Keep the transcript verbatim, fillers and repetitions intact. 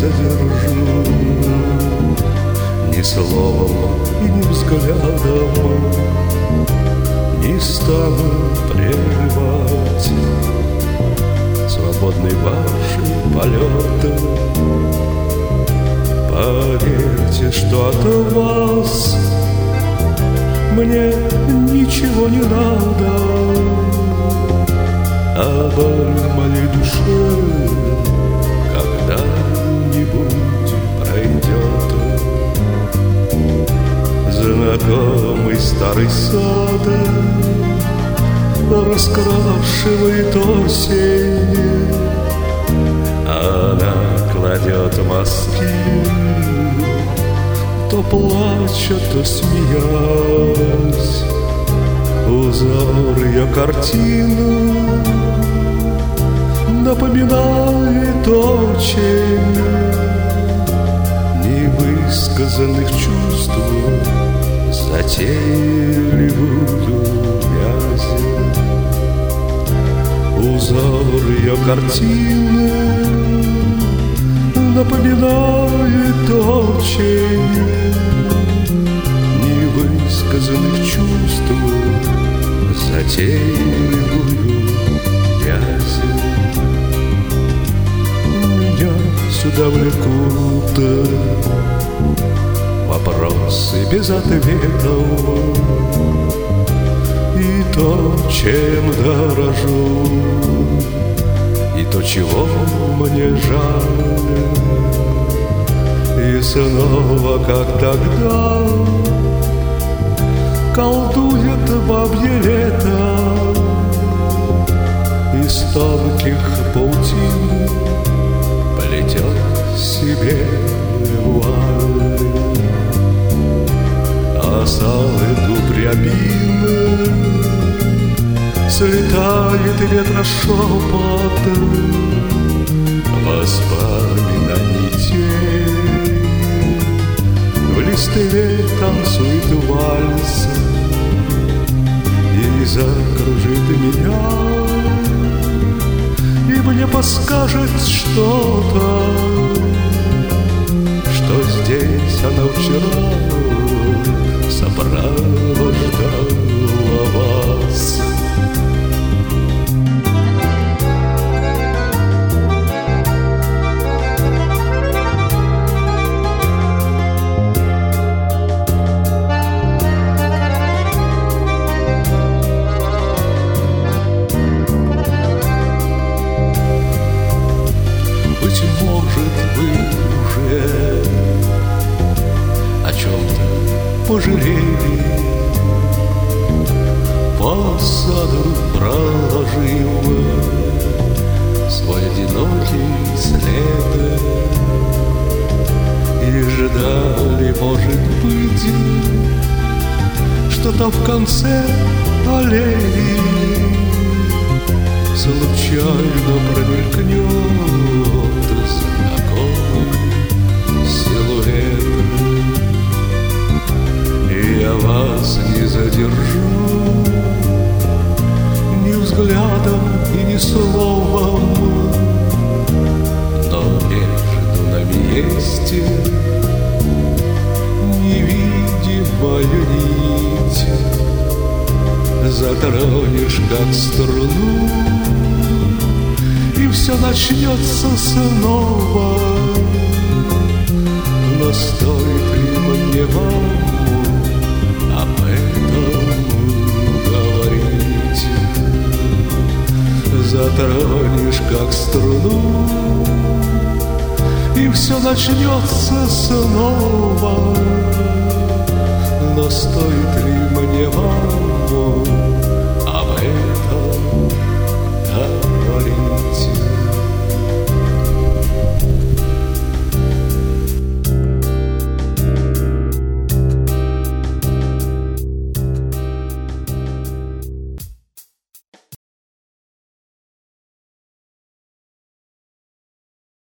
задержу ни словом и ни взглядом, не стану прерывать свободный ваши полеты. Поверьте, что от вас мне ничего не надо, а боль моей душе когда-нибудь пройдет. Знакомый старый сад раскрашивает осень, она кладет мазки, то плача, то смеясь. Узор ее картину напоминает очень невысказанных чувств затейливую вязь. Узор ее картины напоминает очень невысказанных чувств затейливую вязь. Меня сюда влекут вопросы без ответов, и то, чем дорожу, и то, чего мне жаль. И снова, как тогда, колдует бабье лето, из тонких паутин плетет себе вуаль. А с алых губ рябины слетает ветрошепот воспоминаний тень. В листве танцует вальс и закружит меня, и мне подскажет что-то, что здесь она вчера сопровождала вас. Быть может, вы уже о чем-то пожалели, по саду проложив свой одинокий след, и ждали, может быть, что-то в конце аллеи случайно промелькнет знакомый силуэт. И я вас не задержу ни взглядом и ни словом, но между нами есть невидимая нить. Затронешь как струну, и все начнется снова. Но стоит ли мне вам об этом говорить? Затронешь как струну, и все начнется снова. Но стоит ли мне вам